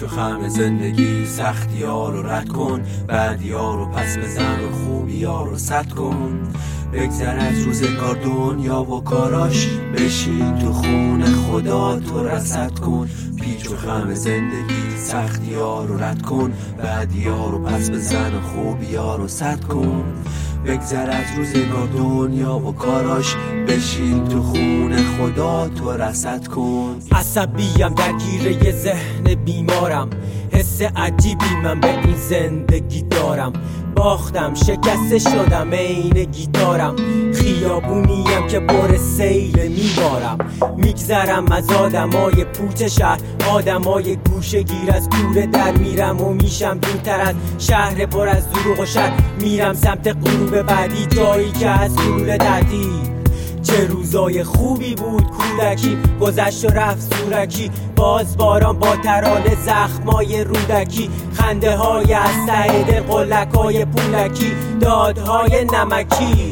و خم زندگی، سختی ها رو رد کن، بعدی ها رو پس بزن و خوبی ها رو سد کن. بگذر از روزگار دنیا و کاراش، بشین تو خون خدا تو رصد کن. پیچ و خم زندگی، سختی ها رو رد کن، بعدی ها رو پس بزن و خوبی ها رو سد کن. بگذر از روزگار دنیا و کاراش، بشین تو خون خدا تو رصد کن. عصبیم درگیر یه ذهن بیمارم، حس عجیبی من به این زندگی دارم. باختم شکسته شدم عین گیتارم، خیابونیم که پر سیل میبارم. میگذرم از آدمای پوچ شهر، آدمای گوشه گیر، از کوره در میرم و میشم دورتر از شهر پر از دروغ و شر. میرم سمت غروب بعدی، جایی که از گلوله تعطیل. چه روزای خوبی بود کودکی، گذشت و رفت زورکی. باز باران با ترانه زخمای رودکی، خنده های از ته دل، قلک های پولکی، دادهای نمکی.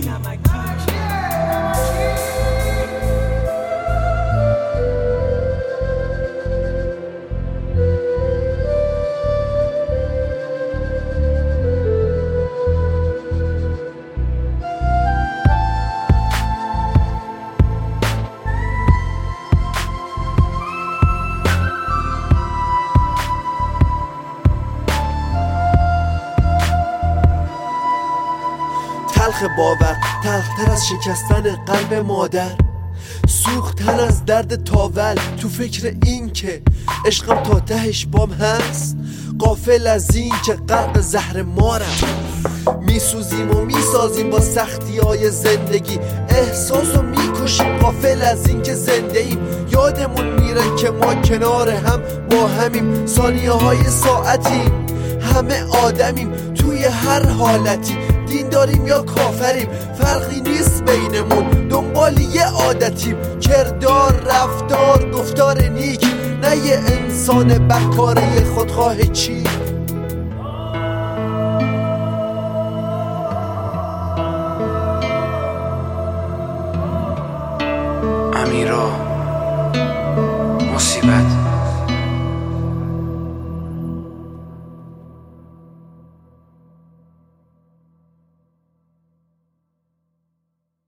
تلخ باور، تلختر از شکستن قلب مادر. سوختن از درد تاول، تو فکر این که عشقم تا تهش بام هست. غافل از این که غرق زهر مارم. میسوزیم و میسازیم با سختی های زندگی، احساس رو میکشیم غافل از این که زنده ایم. یادمون میره که ما کنار هم با همیم، ثانیه های ساعتیم، همه آدمیم توی هر حالتی. دین داریم یا کافریم، فرقی نیست بینمون، دنبال یه عادتیم. کردار، رفتار، گفتار نیک، نه یه انسان بدکاره خودخواه چی. امیرا مصیبت